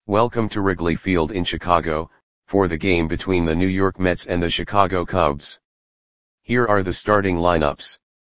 Welcome to Wrigley Field in Chicago, for the game between the New York Mets and the Chicago Cubs. Here are the starting lineups.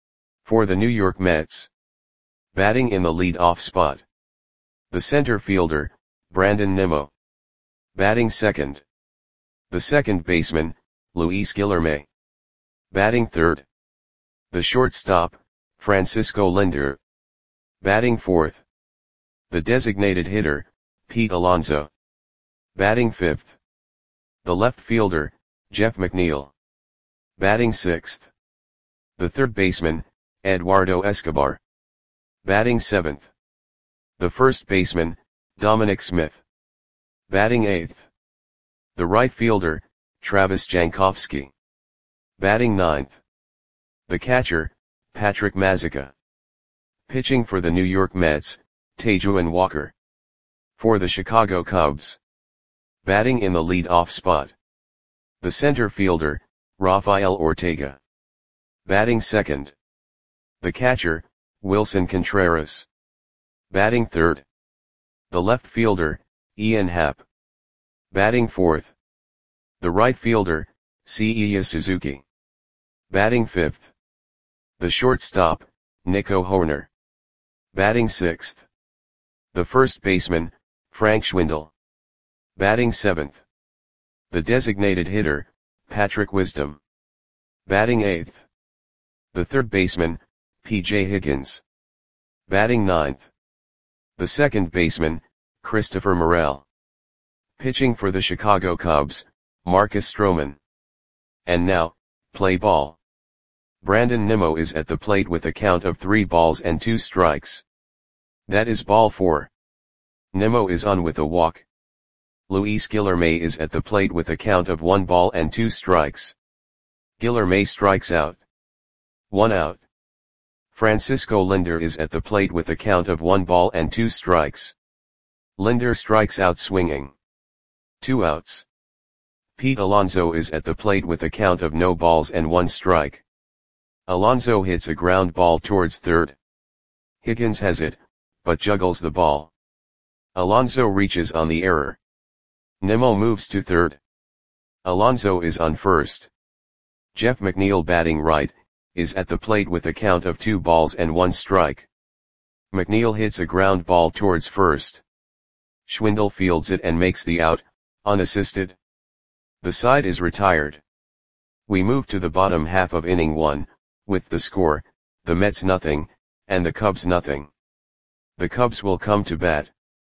For the New York Mets. Batting in the lead-off spot. The center fielder, Brandon Nimmo. Batting second. The second baseman, Luis Guillorme. Batting third. The shortstop, Francisco Lindor. Batting fourth. The designated hitter, Pete Alonso. Batting fifth. The left fielder, Jeff McNeil. Batting sixth. The third baseman, Eduardo Escobar. Batting seventh. The first baseman, Dominic Smith. Batting eighth. The right fielder, Travis Jankowski. Batting ninth. The catcher, Patrick Mazeika. Pitching for the New York Mets, Taijuan Walker. For the Chicago Cubs. Batting in the lead-off spot. The center fielder, Rafael Ortega. Batting second. The catcher, Wilson Contreras. Batting third. The left fielder, Ian Happ. Batting fourth. The right fielder, Seiya Suzuki. Batting fifth. The shortstop, Nico Hoerner. Batting sixth. The first baseman, Frank Schwindel. Batting seventh. The designated hitter, Patrick Wisdom. Batting eighth. The third baseman, P.J. Higgins. Batting ninth. The second baseman, Christopher Morel. Pitching for the Chicago Cubs, Marcus Stroman. And now, play ball. Brandon Nimmo is at the plate with a count of 3 balls and 2 strikes. That is ball 4. Nimmo is on with a walk. Luis Guillorme is at the plate with a count of 1 ball and 2 strikes. Guillorme strikes out. 1 out. Francisco Lindor is at the plate with a count of 1 ball and 2 strikes. Lindor strikes out swinging. 2 outs. Pete Alonso is at the plate with a count of no balls and 1 strike. Alonso hits a ground ball towards third. Higgins has it, but juggles the ball. Alonso reaches on the error. Nimmo moves to third. Alonso is on first. Jeff McNeil, batting right, is at the plate with a count of 2 balls and 1 strike. McNeil hits a ground ball towards first. Schwindel fields it and makes the out, unassisted. The side is retired. We move to the bottom half of inning 1, with the score, the Mets nothing, and the Cubs nothing. The Cubs will come to bat.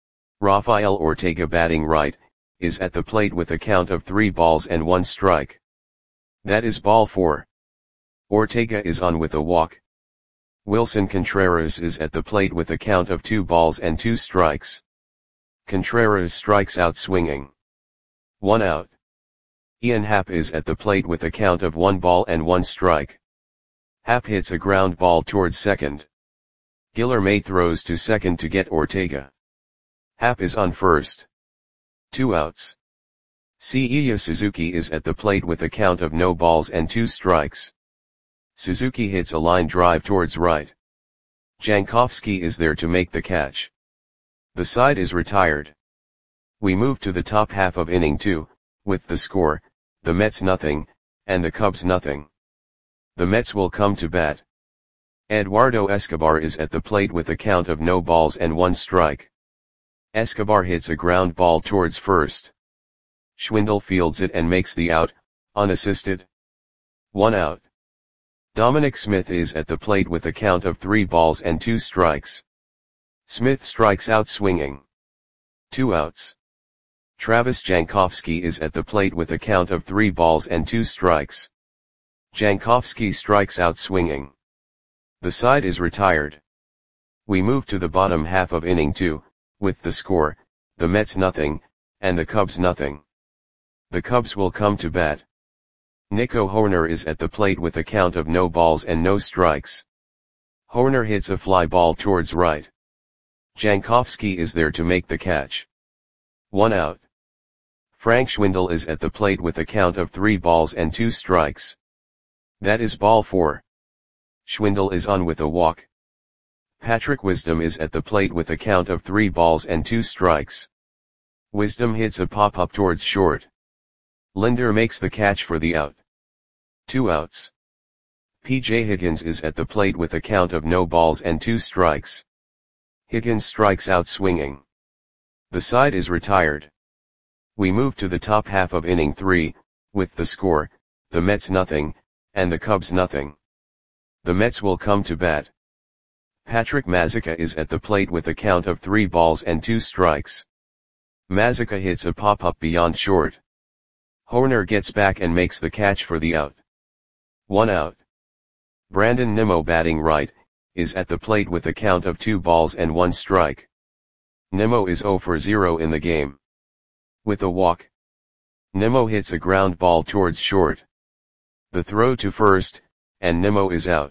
Rafael Ortega, batting right, is at the plate with a count of 3 balls and 1 strike. That is ball 4. Ortega is on with a walk. Wilson Contreras is at the plate with a count of 2 balls and 2 strikes. Contreras strikes out swinging. 1 out. Ian Happ is at the plate with a count of 1 ball and 1 strike. Happ hits a ground ball towards second. Guillorme throws to second to get Ortega. Happ is on first. 2 outs. Seiya Suzuki is at the plate with a count of no balls and 2 strikes. Suzuki hits a line drive towards right. Jankowski is there to make the catch. The side is retired. We move to the top half of inning 2, with the score, the Mets nothing, and the Cubs nothing. The Mets will come to bat. Eduardo Escobar is at the plate with a count of no balls and 1 strike. Escobar hits a ground ball towards first. Schwindel fields it and makes the out, unassisted. 1 out. Dominic Smith is at the plate with a count of 3 balls and 2 strikes. Smith strikes out swinging. 2 outs. Travis Jankowski is at the plate with a count of 3 balls and 2 strikes. Jankowski strikes out swinging. The side is retired. We move to the bottom half of inning 2, with the score, the Mets nothing, and the Cubs nothing. The Cubs will come to bat. Nico Hoerner is at the plate with a count of no balls and no strikes. Hoerner hits a fly ball towards right. Jankowski is there to make the catch. 1 out. Frank Schwindel is at the plate with a count of 3 balls and 2 strikes. That is ball 4. Schwindel is on with a walk. Patrick Wisdom is at the plate with a count of 3 balls and 2 strikes. Wisdom hits a pop-up towards short. Linder makes the catch for the out. 2 outs. P.J. Higgins is at the plate with a count of no balls and 2 strikes. Higgins strikes out swinging. The side is retired. We move to the top half of inning 3, with the score, the Mets nothing, and the Cubs nothing. The Mets will come to bat. Patrick Mazeika is at the plate with a count of 3 balls and 2 strikes. Mazeika hits a pop-up beyond short. Hoerner gets back and makes the catch for the out. 1 out. Brandon Nimmo, batting right, is at the plate with a count of 2 balls and 1 strike. Nimmo is 0 for 0 in the game. With a walk, Nimmo hits a ground ball towards short. The throw to first, and Nimmo is out.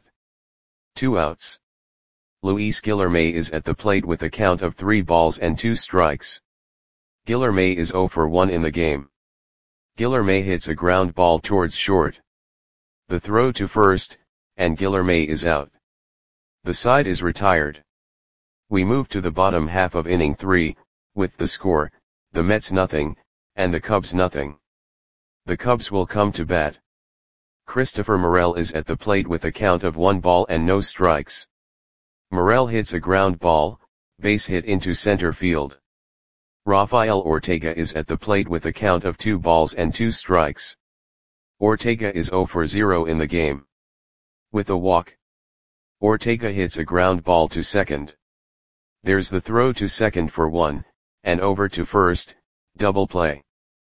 2 outs. Luis Guillorme is at the plate with a count of 3 balls and 2 strikes. Guillorme is 0 for 1 in the game. Guillorme hits a ground ball towards short. The throw to first, and Guillorme is out. The side is retired. We move to the bottom half of inning 3, with the score, the Mets nothing, and the Cubs nothing. The Cubs will come to bat. Christopher Morel is at the plate with a count of 1 ball and no strikes. Morel hits a ground ball, base hit into center field. Rafael Ortega is at the plate with a count of 2 balls and 2 strikes. Ortega is 0 for 0 in the game. With a walk, Ortega hits a ground ball to second. There's the throw to second for 1, and over to first, double play.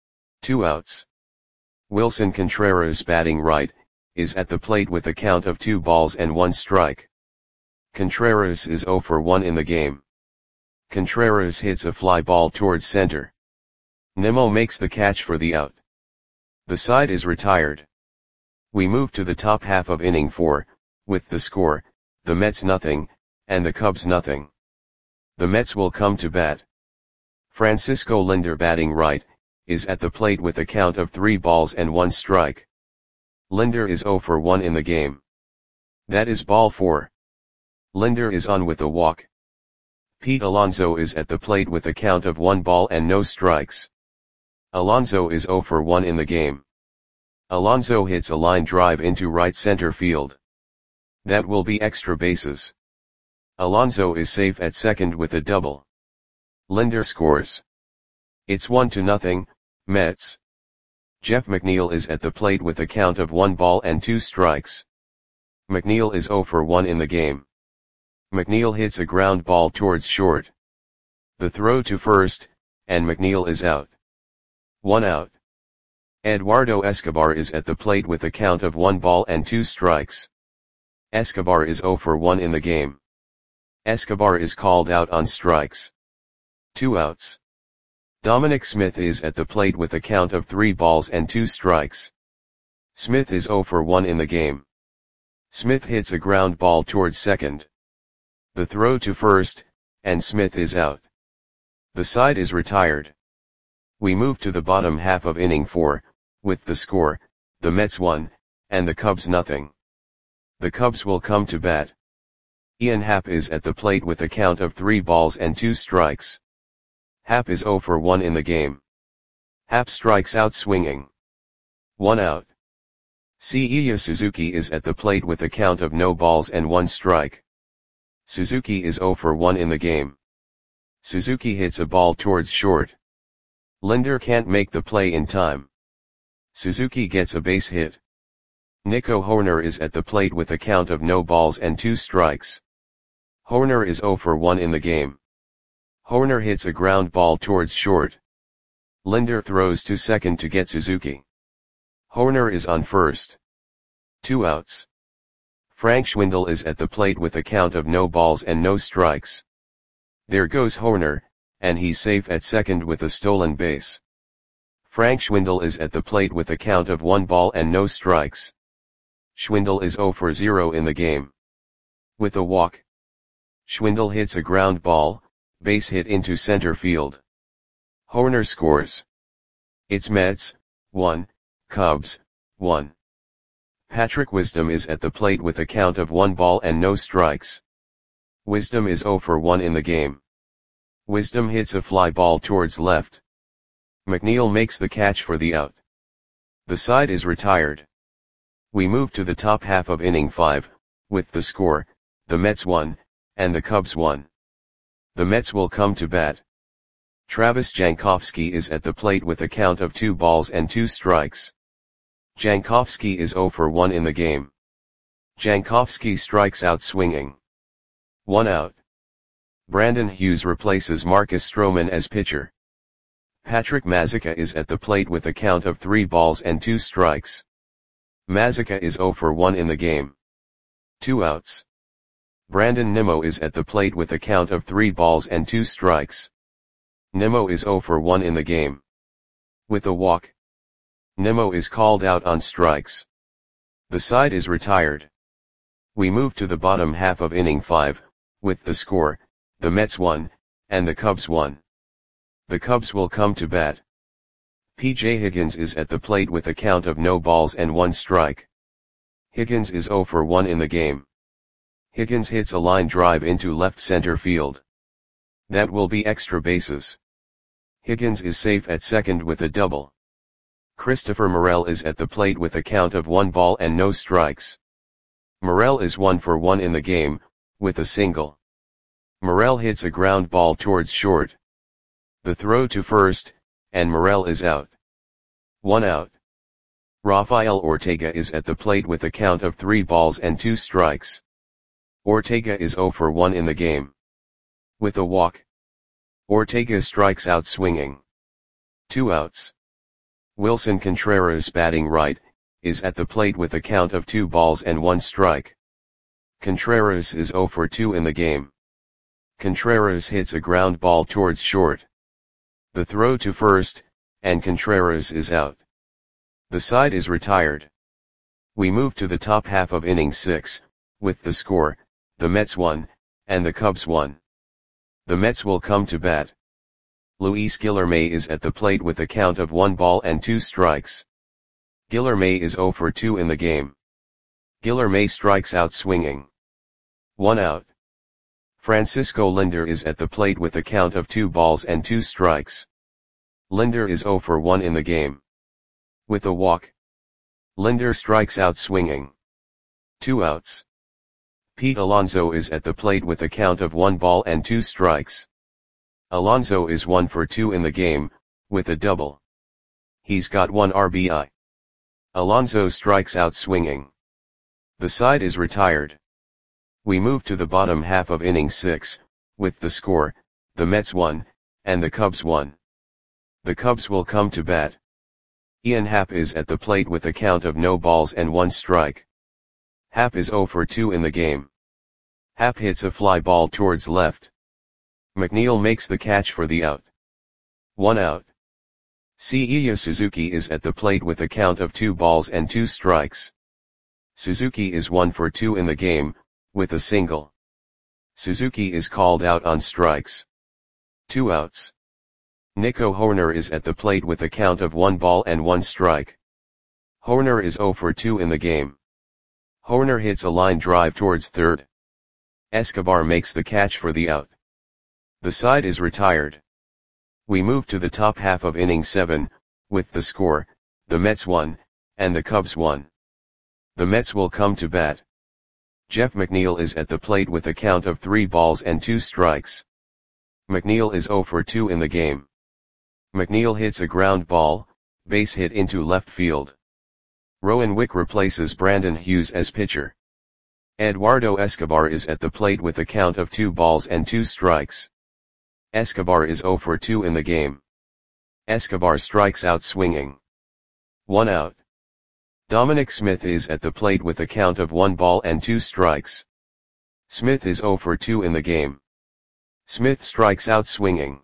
2 outs. Wilson Contreras, batting right, is at the plate with a count of 2 balls and 1 strike. Contreras is 0 for 1 in the game. Contreras hits a fly ball towards center. Nimmo makes the catch for the out. The side is retired. We move to the top half of inning 4, with the score, the Mets nothing, and the Cubs nothing. The Mets will come to bat. Francisco Linder, batting right, is at the plate with a count of 3 balls and 1 strike. Linder is 0 for 1 in the game. That is ball 4. Linder is on with a walk. Pete Alonso is at the plate with a count of 1 ball and no strikes. Alonso is 0 for 1 in the game. Alonso hits a line drive into right center field. That will be extra bases. Alonso is safe at second with a double. Linder scores. It's 1-0, Mets. Jeff McNeil is at the plate with a count of 1 ball and 2 strikes. McNeil is 0 for 1 in the game. McNeil hits a ground ball towards short. The throw to first, and McNeil is out. 1 out. Eduardo Escobar is at the plate with a count of 1 ball and 2 strikes. Escobar is 0 for 1 in the game. Escobar is called out on strikes. 2 outs. Dominic Smith is at the plate with a count of 3 balls and 2 strikes. Smith is 0 for 1 in the game. Smith hits a ground ball towards second. The throw to first, and Smith is out. The side is retired. We move to the bottom half of inning 4, with the score, the Mets 1, and the Cubs nothing. The Cubs will come to bat. Ian Happ is at the plate with a count of 3 balls and 2 strikes. Happ is 0 for 1 in the game. Happ strikes out swinging. 1 out. Seiya Suzuki is at the plate with a count of no balls and 1 strike. Suzuki is 0 for 1 in the game. Suzuki hits a ball towards short. Linder can't make the play in time. Suzuki gets a base hit. Nico Hoerner is at the plate with a count of no balls and 2 strikes. Hoerner is 0 for 1 in the game. Hoerner hits a ground ball towards short. Linder throws to second to get Suzuki. Hoerner is on first. 2 outs. Frank Schwindel is at the plate with a count of no balls and no strikes. There goes Hoerner, and he's safe at second with a stolen base. Frank Schwindel is at the plate with a count of 1 ball and no strikes. Schwindel is 0 for 0 in the game. With a walk, Schwindel hits a ground ball, base hit into center field. Hoerner scores. It's Mets, 1, Cubs, 1. Patrick Wisdom is at the plate with a count of 1 ball and no strikes. Wisdom is 0 for 1 in the game. Wisdom hits a fly ball towards left. McNeil makes the catch for the out. The side is retired. We move to the top half of inning 5, with the score, the Mets 1, and the Cubs 1. The Mets will come to bat. Travis Jankowski is at the plate with a count of 2 balls and 2 strikes. Jankowski is 0 for 1 in the game. Jankowski strikes out swinging. 1 out. Brandon Hughes replaces Marcus Stroman as pitcher. Patrick Mazeika is at the plate with a count of 3 balls and 2 strikes. Mazeika is 0 for 1 in the game. 2 outs. Brandon Nimmo is at the plate with a count of 3 balls and 2 strikes. Nimmo is 0 for 1 in the game. With a walk, Nimmo is called out on strikes. The side is retired. We move to the bottom half of inning 5, with the score, the Mets 1, and the Cubs 1. The Cubs will come to bat. P.J. Higgins is at the plate with a count of no balls and 1 strike. Higgins is 0 for 1 in the game. Higgins hits a line drive into left center field. That will be extra bases. Higgins is safe at second with a double. Christopher Morel is at the plate with a count of 1 ball and no strikes. Morel is 1 for 1 in the game, with a single. Morel hits a ground ball towards short. The throw to first, and Morel is out. 1 out. Rafael Ortega is at the plate with a count of 3 balls and 2 strikes. Ortega is 0 for 1 in the game. With a walk, Ortega strikes out swinging. 2 outs. Wilson Contreras, batting right, is at the plate with a count of 2 balls and 1 strike. Contreras is 0 for 2 in the game. Contreras hits a ground ball towards short. The throw to first, and Contreras is out. The side is retired. We move to the top half of inning 6, with the score, the Mets 1, and the Cubs 1. The Mets will come to bat. Luis Guillorme is at the plate with a count of 1 ball and 2 strikes. Guillorme is 0 for 2 in the game. Guillorme strikes out swinging. 1 out. Francisco Linder is at the plate with a count of 2 balls and 2 strikes. Linder is 0 for 1 in the game. With a walk, Linder strikes out swinging. 2 outs. Pete Alonso is at the plate with a count of 1 ball and 2 strikes. Alonso is 1 for 2 in the game, with a double. He's got 1 RBI. Alonso strikes out swinging. The side is retired. We move to the bottom half of inning 6, with the score, the Mets 1, and the Cubs 1. The Cubs will come to bat. Ian Happ is at the plate with a count of no balls and 1 strike. Happ is 0 for 2 in the game. Happ hits a fly ball towards left. McNeil makes the catch for the out. 1 out. Seiya Suzuki is at the plate with a count of 2 balls and 2 strikes. Suzuki is 1 for 2 in the game, with a single. Suzuki is called out on strikes. 2 outs. Nico Hoerner is at the plate with a count of 1 ball and 1 strike. Hoerner is 0 for 2 in the game. Hoerner hits a line drive towards third. Escobar makes the catch for the out. The side is retired. We move to the top half of inning 7, with the score, the Mets 1, and the Cubs 1. The Mets will come to bat. Jeff McNeil is at the plate with a count of 3 balls and 2 strikes. McNeil is 0 for 2 in the game. McNeil hits a ground ball, base hit into left field. Rowan Wick replaces Brandon Hughes as pitcher. Eduardo Escobar is at the plate with a count of 2 balls and 2 strikes. Escobar is 0 for 2 in the game. Escobar strikes out swinging. 1 out. Dominic Smith is at the plate with a count of 1 ball and 2 strikes. Smith is 0 for 2 in the game. Smith strikes out swinging.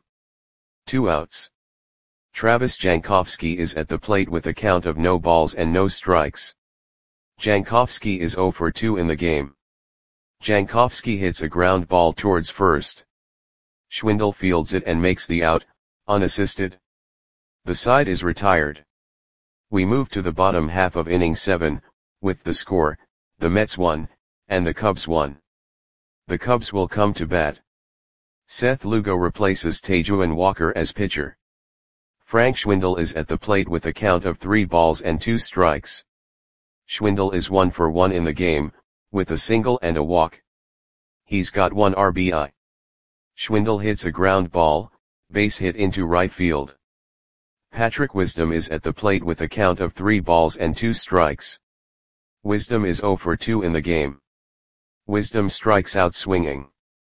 2 outs. Travis Jankowski is at the plate with a count of no balls and no strikes. Jankowski is 0 for 2 in the game. Jankowski hits a ground ball towards first. Schwindel fields it and makes the out, unassisted. The side is retired. We move to the bottom half of inning 7, with the score, the Mets 1, and the Cubs 1. The Cubs will come to bat. Seth Lugo replaces Tejuan Walker as pitcher. Frank Schwindel is at the plate with a count of 3 balls and 2 strikes. Schwindel is 1 for 1 in the game, with a single and a walk. He's got 1 RBI. Schwindel hits a ground ball, base hit into right field. Patrick Wisdom is at the plate with a count of 3 balls and 2 strikes. Wisdom is 0 for 2 in the game. Wisdom strikes out swinging.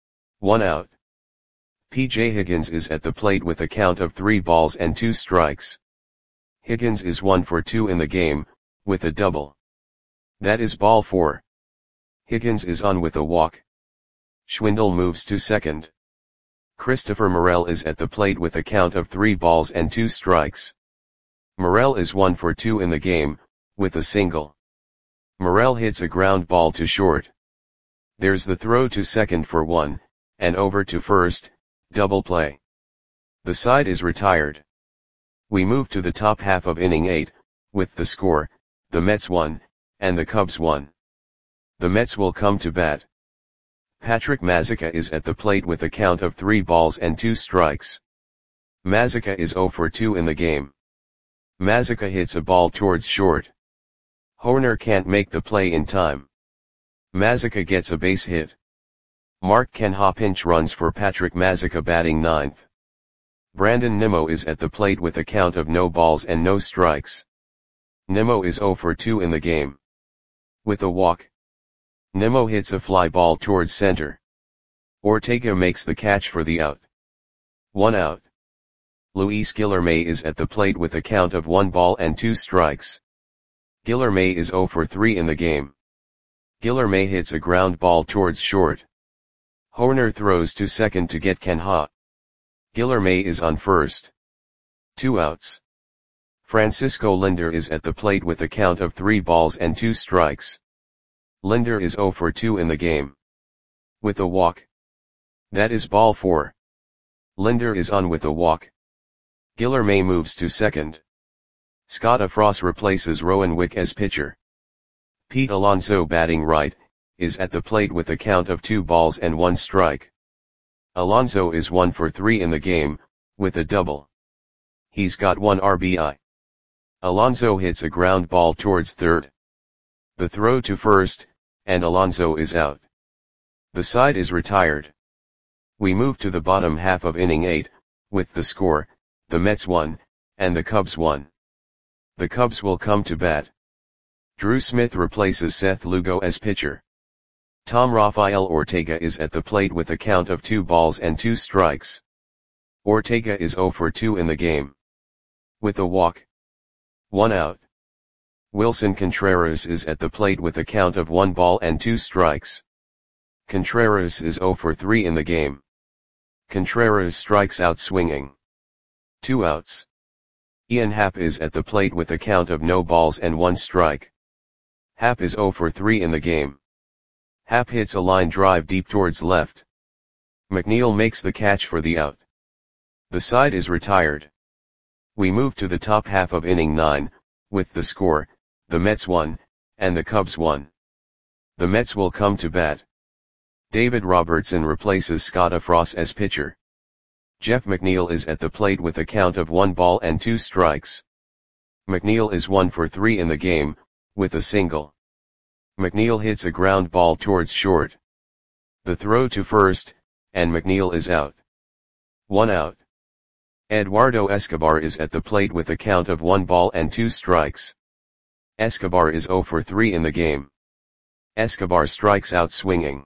1 out. P.J. Higgins is at the plate with a count of 3 balls and 2 strikes. Higgins is 1 for 2 in the game, with a double. That is ball 4. Higgins is on with a walk. Schwindel moves to second. Christopher Morel is at the plate with a count of 3 balls and 2 strikes. Morel is 1 for 2 in the game, with a single. Morel hits a ground ball to short. There's the throw to second for 1, and over to first, double play. The side is retired. We move to the top half of inning 8, with the score, the Mets 1, and the Cubs 1. The Mets will come to bat. Patrick Mazeika is at the plate with a count of 3 balls and 2 strikes. Mazeika is 0 for 2 in the game. Mazeika hits a ball towards short. Horner can't make the play in time. Mazeika gets a base hit. Mark Canha pinch runs for Patrick Mazeika batting 9th. Brandon Nimmo is at the plate with a count of no balls and no strikes. Nimmo is 0 for 2 in the game. With a walk. Nimmo hits a fly ball towards center. Ortega makes the catch for the out. 1 out. Luis Guillorme is at the plate with a count of 1 ball and 2 strikes. Guillorme is 0 for 3 in the game. Guillorme hits a ground ball towards short. Horner throws to second to get Canha. Guillorme is on first. 2 outs. Francisco Lindor is at the plate with a count of 3 balls and 2 strikes. Lindor is 0 for 2 in the game. With a walk. That is ball 4. Lindor is on with a walk. Guillorme moves to second. Scott Frost replaces Rowan Wick as pitcher. Pete Alonso batting right, is at the plate with a count of 2 balls and 1 strike. Alonso is 1 for 3 in the game, with a double. He's got 1 RBI. Alonso hits a ground ball towards third. The throw to first, and Alonso is out. The side is retired. We move to the bottom half of inning 8, with the score, the Mets 1, and the Cubs 1. The Cubs will come to bat. Drew Smith replaces Seth Lugo as pitcher. Tom Rafael Ortega is at the plate with a count of 2 balls and 2 strikes. Ortega is 0 for 2 in the game. With a walk. 1 out. Wilson Contreras is at the plate with a count of 1 ball and 2 strikes. Contreras is 0 for 3 in the game. Contreras strikes out swinging. 2 outs. Ian Happ is at the plate with a count of no balls and 1 strike. Happ is 0 for 3 in the game. Happ hits a line drive deep towards left. McNeil makes the catch for the out. The side is retired. We move to the top half of inning 9, with the score, the Mets 1, and the Cubs 1. The Mets will come to bat. David Robertson replaces Scott Frost as pitcher. Jeff McNeil is at the plate with a count of 1 ball and 2 strikes. McNeil is 1 for 3 in the game, with a single. McNeil hits a ground ball towards short. The throw to first, and McNeil is out. 1 out. Eduardo Escobar is at the plate with a count of 1 ball and 2 strikes. Escobar is 0 for 3 in the game. Escobar strikes out swinging.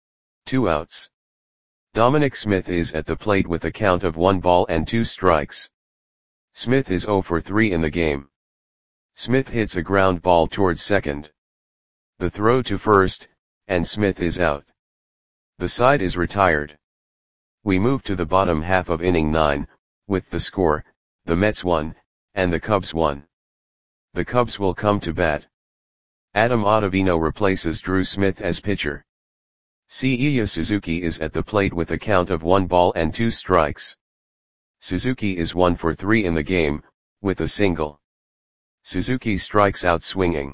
2 outs. Dominic Smith is at the plate with a count of 1 ball and 2 strikes. Smith is 0 for 3 in the game. Smith hits a ground ball towards second. The throw to first, and Smith is out. The side is retired. We move to the bottom half of inning 9, with the score, the Mets 1, and the Cubs 1. The Cubs will come to bat. Adam Ottavino replaces Drew Smith as pitcher. Seiya Suzuki is at the plate with a count of 1 ball and 2 strikes. Suzuki is 1 for 3 in the game, with a single. Suzuki strikes out swinging.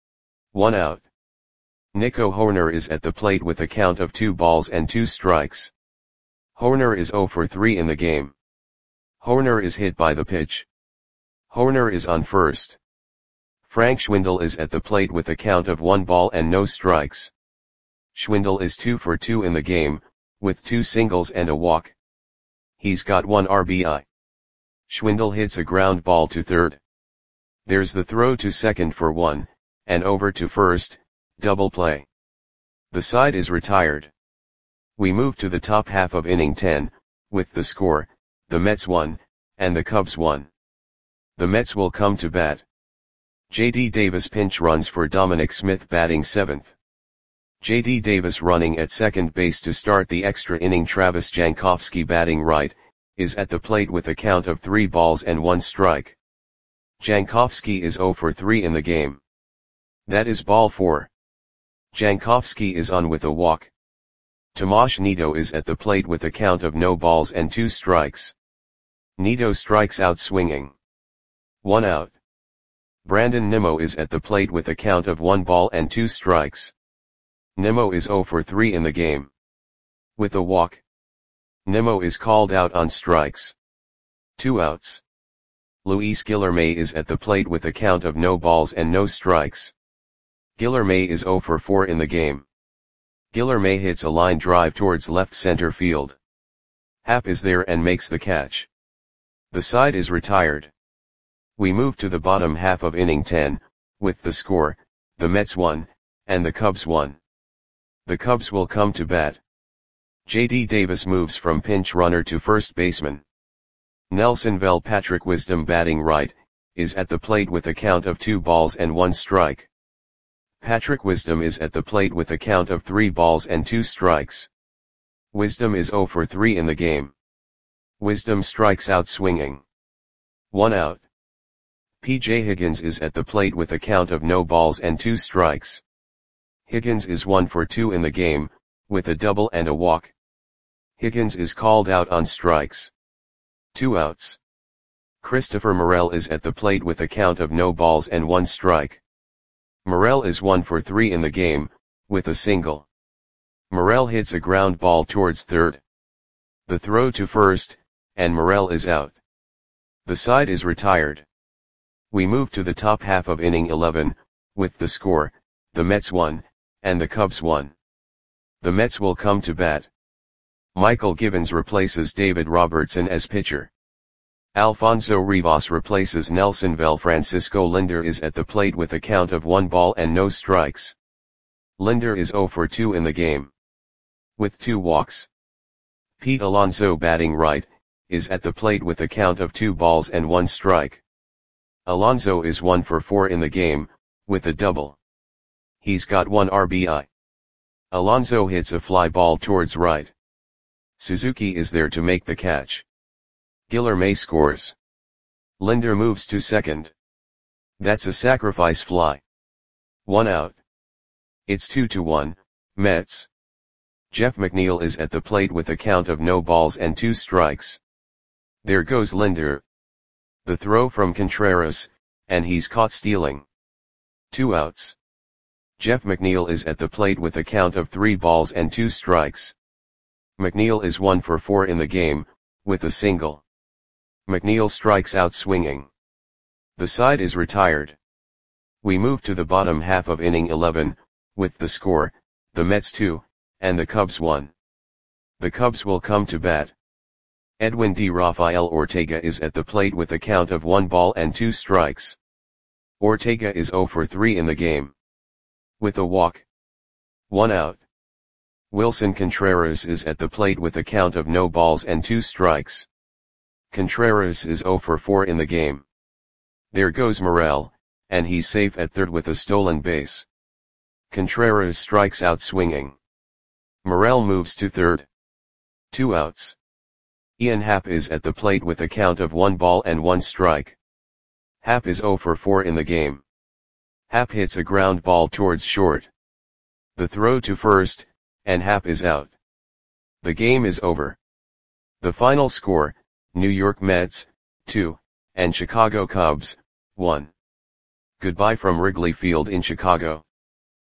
1 out. Nico Hoerner is at the plate with a count of 2 balls and 2 strikes. Hoerner is 0 for 3 in the game. Hoerner is hit by the pitch. Hoerner is on first. Frank Schwindel is at the plate with a count of 1 ball and no strikes. Schwindel is 2 for 2 in the game, with 2 singles and a walk. He's got 1 RBI. Schwindel hits a ground ball to third. There's the throw to second for 1, and over to first, double play. The side is retired. We move to the top half of inning 10, with the score, the Mets 1, and the Cubs 1. The Mets will come to bat. J.D. Davis pinch runs for Dominic Smith batting 7th. J.D. Davis running at second base to start the extra inning. Travis Jankowski batting right, is at the plate with a count of 3 balls and 1 strike. Jankowski is 0 for 3 in the game. That is ball 4. Jankowski is on with a walk. Tomas Nido is at the plate with a count of no balls and 2 strikes. Nido strikes out swinging. 1 out. Brandon Nimmo is at the plate with a count of 1 ball and 2 strikes. Nimmo is 0 for 3 in the game. With a walk. Nimmo is called out on strikes. 2 outs. Luis Guillorme is at the plate with a count of no balls and no strikes. Guillorme is 0 for 4 in the game. Guillorme hits a line drive towards left center field. Happ is there and makes the catch. The side is retired. We move to the bottom half of inning 10, with the score, the Mets 1, and the Cubs 1. The Cubs will come to bat. J.D. Davis moves from pinch runner to first baseman. Nelsonville Patrick Wisdom batting right, is at the plate with a count of 2 balls and 1 strike. Patrick Wisdom is at the plate with a count of 3 balls and 2 strikes. Wisdom is 0 for 3 in the game. Wisdom strikes out swinging. 1 out. P.J. Higgins is at the plate with a count of no balls and 2 strikes. Higgins is 1 for 2 in the game, with a double and a walk. Higgins is called out on strikes. 2 outs. Christopher Morel is at the plate with a count of no balls and 1 strike. Morel is 1 for 3 in the game, with a single. Morel hits a ground ball towards third. The throw to first, and Morel is out. The side is retired. We move to the top half of inning 11, with the score, the Mets 1, and the Cubs 1. The Mets will come to bat. Michael Givens replaces David Robertson as pitcher. Alfonso Rivas replaces Nelsonville. Francisco Linder is at the plate with a count of 1 ball and no strikes. Linder is 0 for 2 in the game. With 2 walks. Pete Alonso batting right, is at the plate with a count of 2 balls and 1 strike. Alonso is 1 for 4 in the game, with a double. He's got 1 RBI. Alonso hits a fly ball towards right. Suzuki is there to make the catch. Guillorme scores. Linder moves to second. That's a sacrifice fly. 1 out. It's 2-1, Mets. Jeff McNeil is at the plate with a count of no balls and 2 strikes. There goes Linder. The throw from Contreras, and he's caught stealing. 2 outs. Jeff McNeil is at the plate with a count of 3 balls and 2 strikes. McNeil is 1 for 4 in the game, with a single. McNeil strikes out swinging. The side is retired. We move to the bottom half of inning 11, with the score, the Mets 2, and the Cubs 1. The Cubs will come to bat. Edwin D. Rafael Ortega is at the plate with a count of 1 ball and 2 strikes. Ortega is 0 for 3 in the game. With a walk. 1 out. Wilson Contreras is at the plate with a count of no balls and 2 strikes. Contreras is 0 for 4 in the game. There goes Morel, and he's safe at third with a stolen base. Contreras strikes out swinging. Morel moves to third. 2 outs. Ian Happ is at the plate with a count of 1 ball and 1 strike. Happ is 0 for 4 in the game. Happ hits a ground ball towards short. The throw to first, and Happ is out. The game is over. The final score, New York Mets, 2, and Chicago Cubs, 1. Goodbye from Wrigley Field in Chicago.